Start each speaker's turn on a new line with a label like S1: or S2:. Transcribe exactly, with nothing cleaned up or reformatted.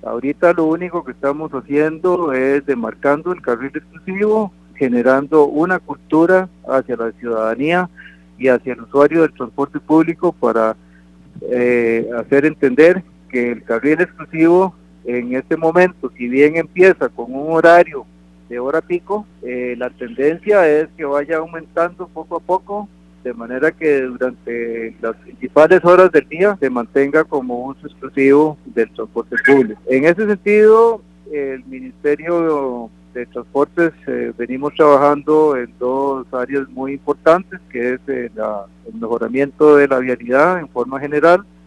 S1: Ahorita lo único que estamos haciendo es demarcando el carril exclusivo, generando una cultura hacia la ciudadanía y hacia el usuario del transporte público para eh, hacer entender que el carril exclusivo en este momento, si bien empieza con un horario de hora pico, eh, la tendencia es que vaya aumentando poco a poco, de manera que durante las principales horas del día se mantenga como uso exclusivo del transporte público. En ese sentido, el Ministerio de Transportes eh, venimos trabajando en dos áreas muy importantes, que es eh, la, el mejoramiento de la vialidad en forma general